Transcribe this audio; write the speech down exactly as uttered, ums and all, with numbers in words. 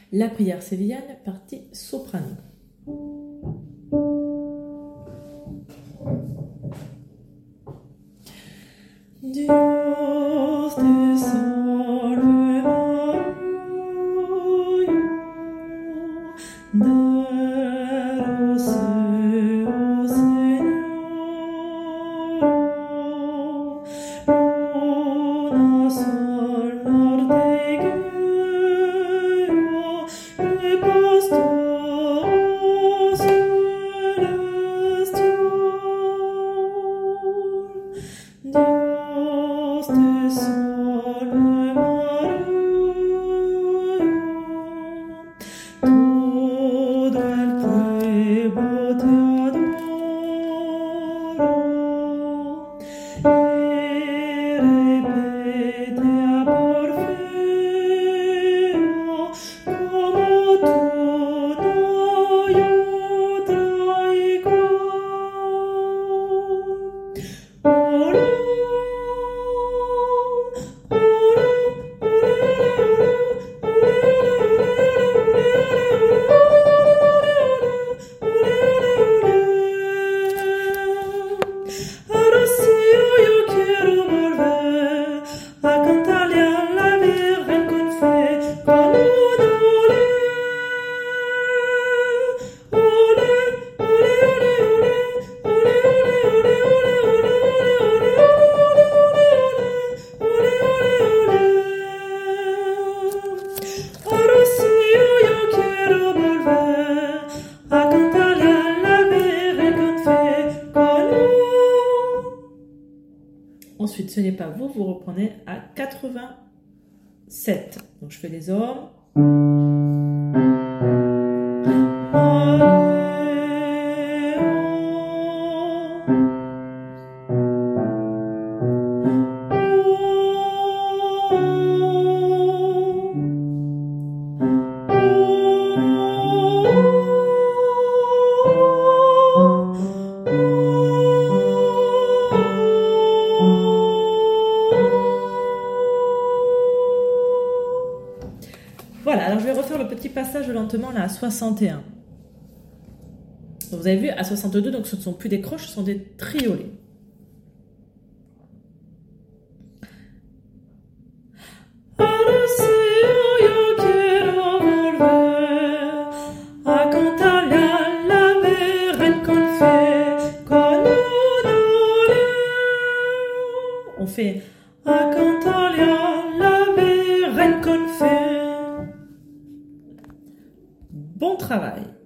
La prière sévillane, partie soprano. Dios te salve María, del cielo Señor, luna, sol, norte y guía, y pastor celestial. Dios te salve María, todo el pueblo te adora y repite por fe, como tú no hay otra igual. Ora, ahora sí yo quiero volver a cantarle a la Virgen con fe, con un olé, olé, olé, olé, olé, ahora sí yo quiero volver a cantarle a la Virgen con fe, con un. Ensuite, ce n'est pas vous, vous reprenez à quatre-vingt-sept. Donc je fais les hommes. Voilà, alors je vais refaire le petit passage lentement là à soixante et un. Donc vous avez vu, à soixante-deux, donc ce ne sont plus des croches, ce sont des triolets. Ahora sí yo quiero volver a cantarle a la Virgen con fe, con un olé. On fait a cantarle a la Virgen con fe. Bon travail!